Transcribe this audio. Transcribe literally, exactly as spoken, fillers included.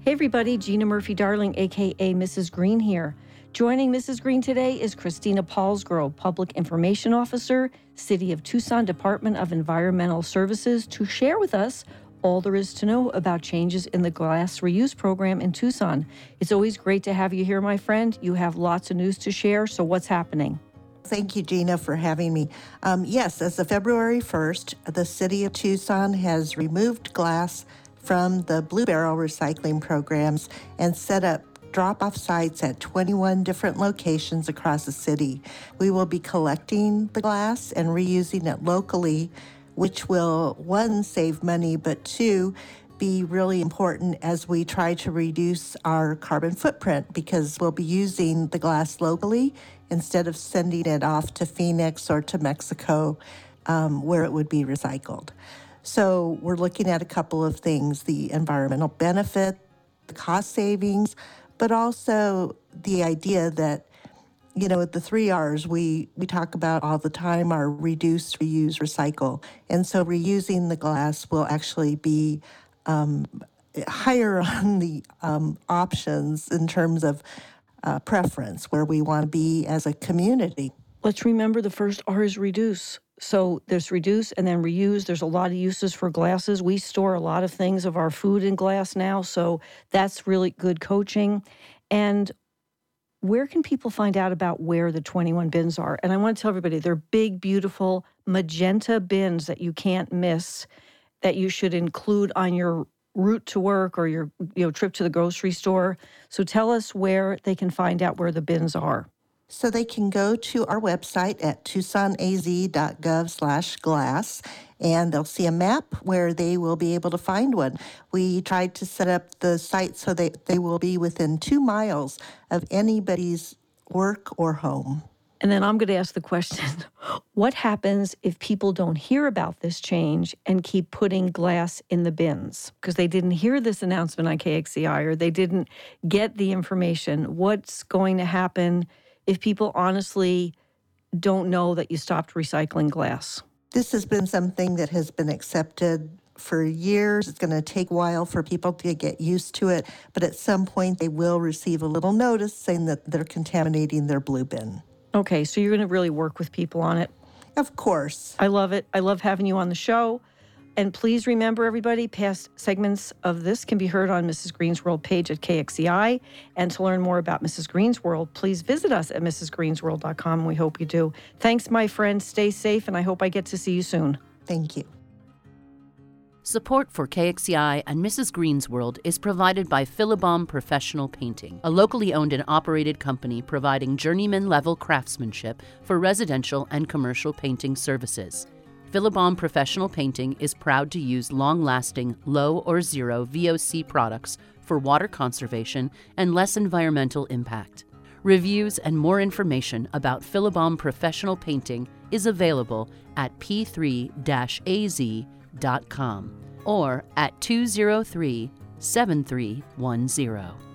Hey everybody, Gina Murphy-Darling, aka Missus Green here. Joining Missus Green today is Christina Paulsgrove, Public Information Officer, City of Tucson Department of Environmental Services, to share with us all there is to know about changes in the glass reuse program in Tucson. It's always great to have you here, my friend. You have lots of news to share, so what's happening? Thank you, Gina, for having me. Um, yes, as of February first, the City of Tucson has removed glass from the Blue Barrel recycling programs and set up drop-off sites at twenty-one different locations across the city. We will be collecting the glass and reusing it locally, which will, one, save money, but two, be really important as we try to reduce our carbon footprint, because we'll be using the glass locally instead of sending it off to Phoenix or to Mexico, um, where it would be recycled. So we're looking at a couple of things: the environmental benefit, the cost savings, but also the idea that, you know, the three R's we, we talk about all the time are reduce, reuse, recycle. And so reusing the glass will actually be um, higher on the um, options in terms of uh, preference, where we want to be as a community. Let's remember the first R is reduce. So there's reduce and then reuse. There's a lot of uses for glasses. We store a lot of things of our food in glass now, so that's really good coaching. And where can people find out about where the twenty-one bins are? And I want to tell everybody, they're big, beautiful magenta bins that you can't miss, that you should include on your route to work or your you know trip to the grocery store. So tell us where they can find out where the bins are. So they can go to our website at tucsonaz.gov slash glass, and they'll see a map where they will be able to find one. We tried to set up the site so that they will be within two miles of anybody's work or home. And then I'm going to ask the question, what happens if people don't hear about this change and keep putting glass in the bins because they didn't hear this announcement on K X C I or they didn't get the information? What's going to happen if people honestly don't know that you stopped recycling glass? This has been something that has been accepted for years. It's going to take a while for people to get used to it, but at some point they will receive a little notice saying that they're contaminating their blue bin. Okay, so you're going to really work with people on it. Of course. I love it. I love having you on the show. And please remember, everybody, past segments of this can be heard on Missus Green's World page at K X C I. And to learn more about Missus Green's World, please visit us at missus greens world dot com. We hope you do. Thanks, my friend. Stay safe, and I hope I get to see you soon. Thank you. Support for K X C I and Missus Green's World is provided by Philibom Professional Painting, a locally owned and operated company providing journeyman-level craftsmanship for residential and commercial painting services. Philibom Professional Painting is proud to use long-lasting, low or zero V O C products for water conservation and less environmental impact. Reviews and more information about Philibom Professional Painting is available at p three dash a z dot com or at two zero three, seven three one zero.